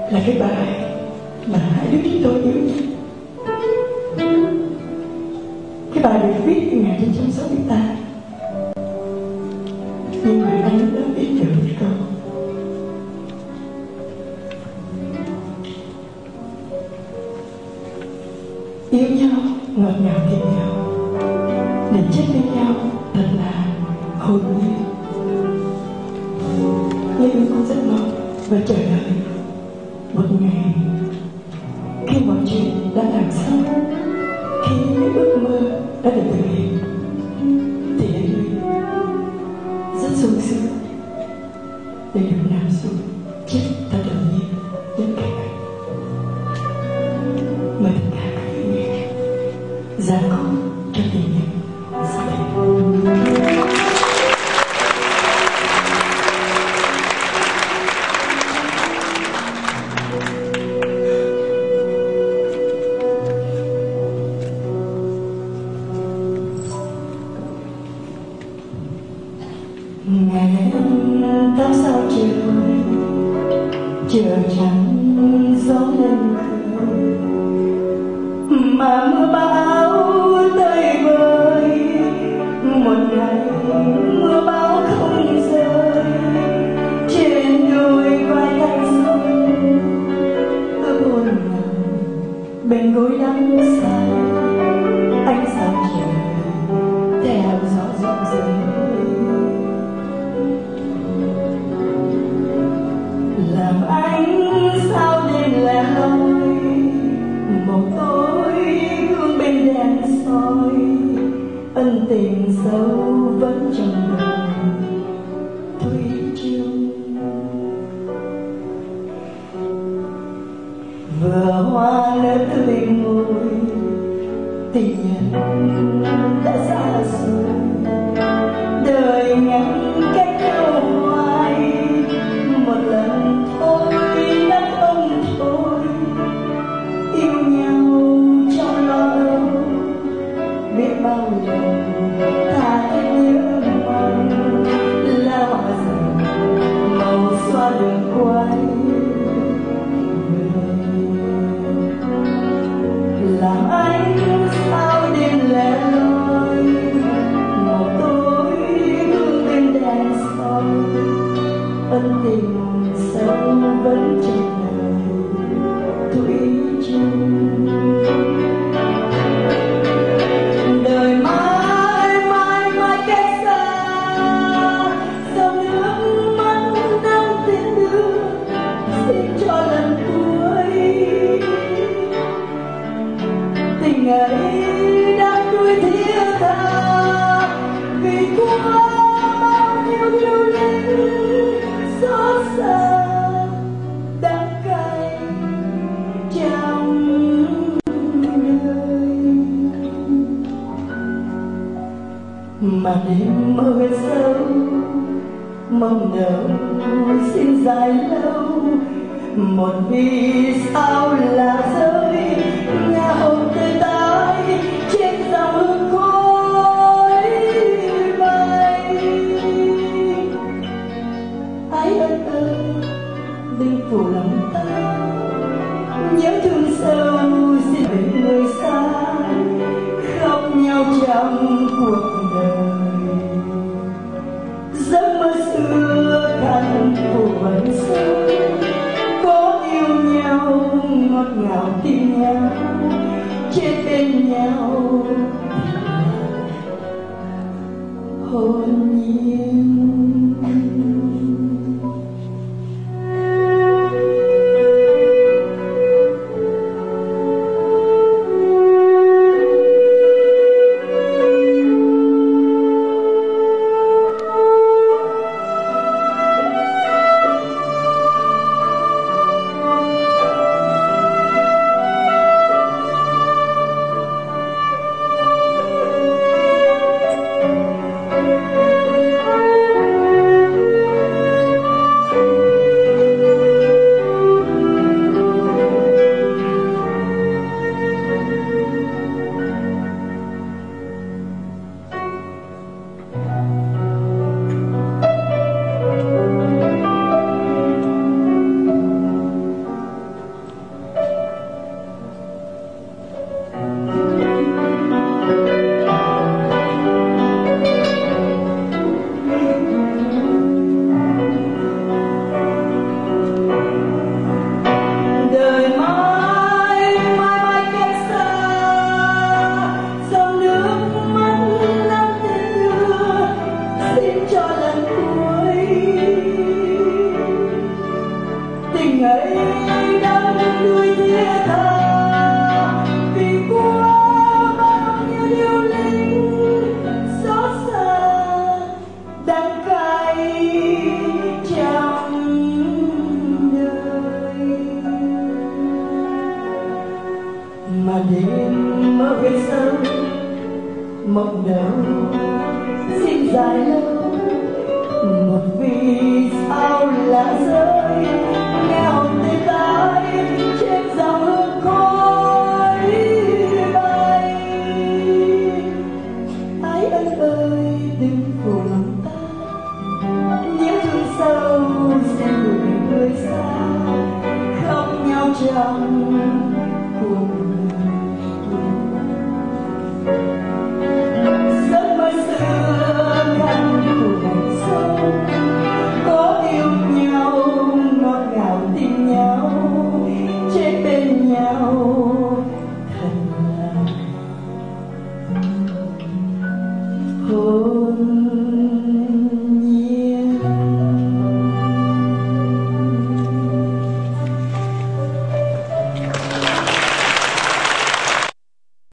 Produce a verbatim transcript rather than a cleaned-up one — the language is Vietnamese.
là cái bài mà hai đứa chúng tôi yêu nhất. Cái bài được viết từ một nghìn chín trăm sáu mươi tám, nhưng mà anh đã viết được một câu: yêu nhau ngọt ngào tình nhau, để chết bên nhau thật là hồn nhiên. Nhưng cũng rất mong và chờ đợi một ngày khi mọi chuyện đã làm xong, khi những ước mơ đã được thực hiện, thì anh Huy rất sung sướng để được nằm xuống chết thật tự nhiên bên cạnh anh. Mời tất cả các quý vị ra con cho tình nhân gia đình. Ngày tám sao trời, trời trắng gió lên khơi, mà mưa bão tới vơi. Một ngày mưa bão không rơi, trên đôi vai anh rơi, ước hôn ngàn bên gối đắm say. Anh sao trời theo gió rụng rơi, làm anh sao đêm lẻ loi. Một tối gương bên đèn soi, ân tình sâu vẫn trong lòng thủy chung. Vừa hoa nở tươi môi, tình nhân đã xa xôi. Đời ngắn cách nhau hoài, một lần thôi đã không thôi. Yêu nhau trong lo âu, biết bao lần tha thiết nhớ mong. Lá hoa rừng màu xoa đường quay, làm anh sao đêm lẻ loi. Một tối gương bên đèn soi, ân tình sâu vẫn trong đời thủy chung. Đời mãi mãi mãi cách xa, dòng nước mắt đang tiến đưa. Xin cho lần cuối tình ấy đang đuổi theo ta, vì qua bao nhiêu điều linh xót xa đắng cay trong đời. Mà đêm mưa sâu mong đợi xin dài lâu, một vì sao là rơi nhà hồng tươi tái trên dòng hương khói bay. Ái ân ơi đừng phủ lòng ta, nhớ thương sâu xin về người xa, khóc nhau trong cuộc đời. Giấc mơ xưa căn phủ vẫn sâu, có yêu nhau ngọt ngào tim nhau, chết bên nhau hồn nhiên. tình ấy đang nuôi thiết tha, vì qua bao nhiêu điều linh xót xa đắng cay trong đời. Mà đêm mơ về sâu mộng đầu xin dài lâu, một vì sao lá rơi nghe hồn tê tái trên dòng hương khói bay. Ái ân ơi đừng phụ lòng ta, nhớ thương sâu sẽ gửi người xa, không nhau trong cuộc giấc mơ xưa khăn của ngày sau, có yêu nhau ngọt ngào tin nhau chết bên nhau thật là hôn